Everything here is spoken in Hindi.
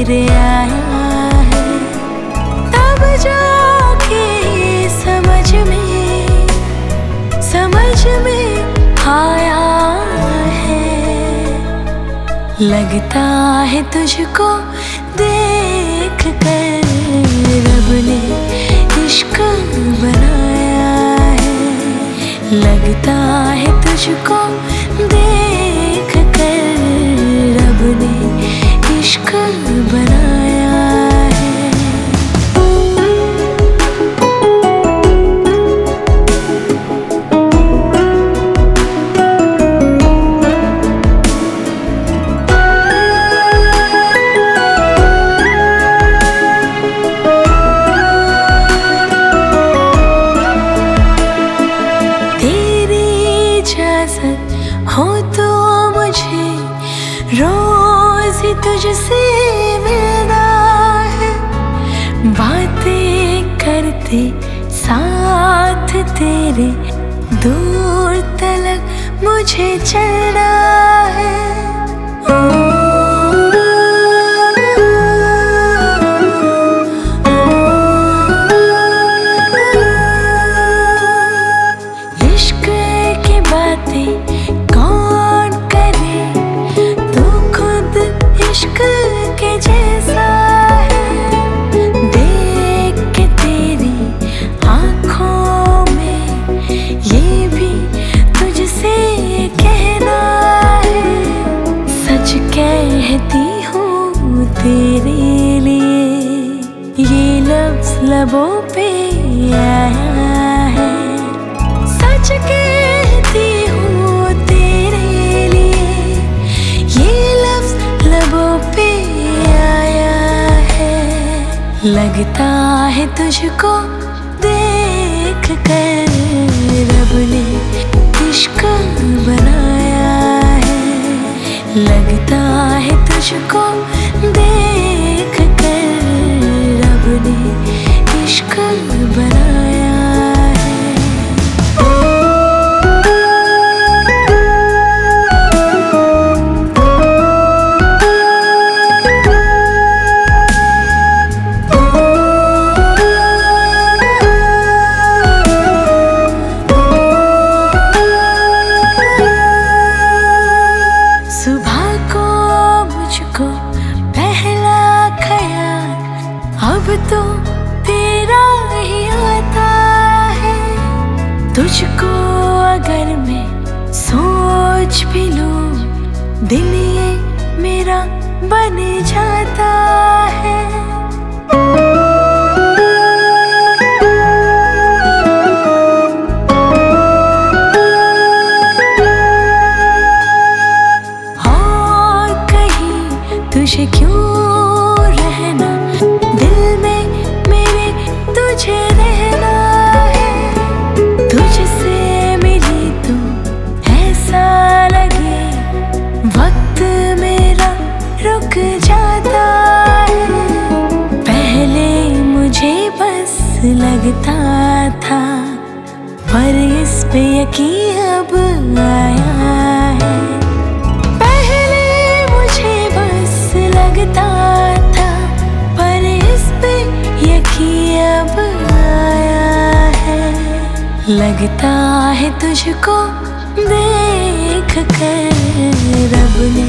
मेरे आया है, तब जाके समझ में आया है। लगता है तुझको देख कर रब ने इश्क बनाया है। लगता है तुझको देख कर रब ने इश्क बनाया है। हो तो मुझे रोज ही तुझसे मिलना है, बातें करते साथ तेरे दूर तलक मुझे चलना है। इश्क की बातें इश्क के जैसा है, देख के तेरी आँखों में ये भी तुझसे कहना है। सच कहती हूँ तेरे लिए, ये लफ्ज़ लबों पे आया है। सच कहती हूँ तेरे लिए, ये लफ्ज़ लबों पे आया है। लगता है तुझको देख कर रब ने इश्क बनाया है। लगता है तुझको देख कर रब ने इश्क बनाया है। सुबह को मुझको पहला ख्याल अब तो तेरा ही आता है। तुझको अगर मैं सोच भी लूं, दिल ये मेरा बन जाता है। तुझे क्यों रहना, दिल में मेरे तुझे रहना है। तुझसे मिली तो ऐसा लगे वक्त मेरा रुक जाता है। पहले मुझे बस लगता था, पर इस पे यकीन अब आया है। लगता था, पर इस पे यकीन अब आया है। लगता है तुझको देख कर रब ने